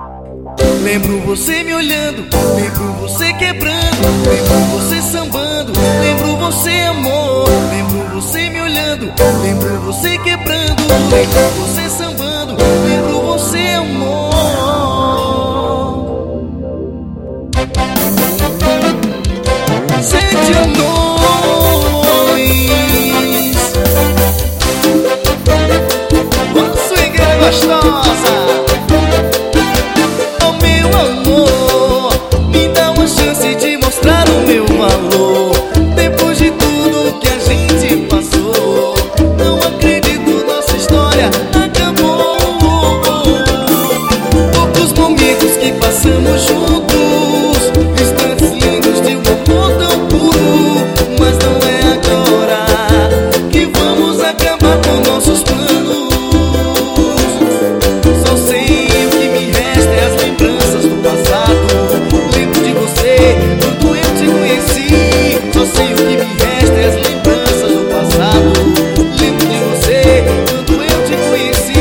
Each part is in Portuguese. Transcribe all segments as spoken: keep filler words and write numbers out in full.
Lembro você me olhando, lembro você quebrando, lembro você sambando, lembro você amor. Lembro você me olhando, lembro você quebrando, lembro você sambando, lembro você amor. Sete anões, ô swingueira gostosa. Oh meu amor, me dá uma chance de mostrar o meu valor. Depois de tudo que a gente passou, não acredito, nossa história acabou. Poucos momentos que passamos juntos, instantes lindos de um amor tão puro. Mas não é agora que vamos acabar com nossos planos. Só sei o que me resta é as lembranças do passado. Lembro de você quando eu te conheci. Só sei o que me resta é as lembranças do passado. Lembro de você quando eu te conheci.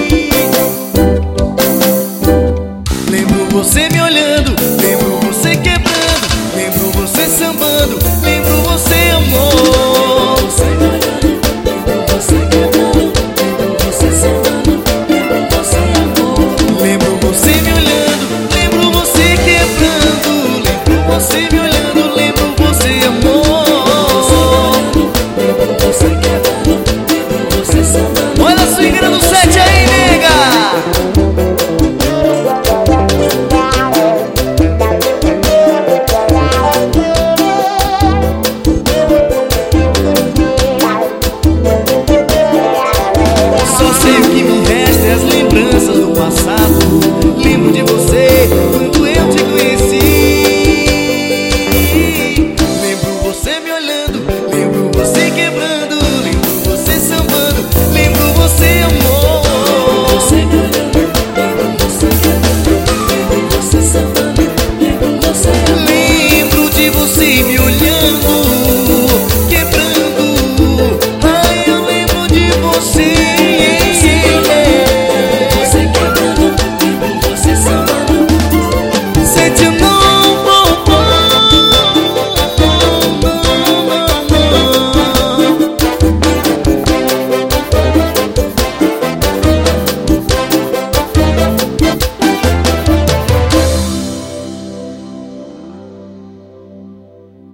Lembro você me olhando, lembro você quebrando, lembro você sambando, lembro você amor. Você me olhando, lembro você quebrando, lembro você sambando, lembro você amor. Lembro você me olhando, lembro você quebrando, lembro você me olhando, lembro você amor. Lembro você quebrando, lembro você sambando. Olha a swingueira do sete aí, nega. Só sei o que me resta é as lembranças do passado.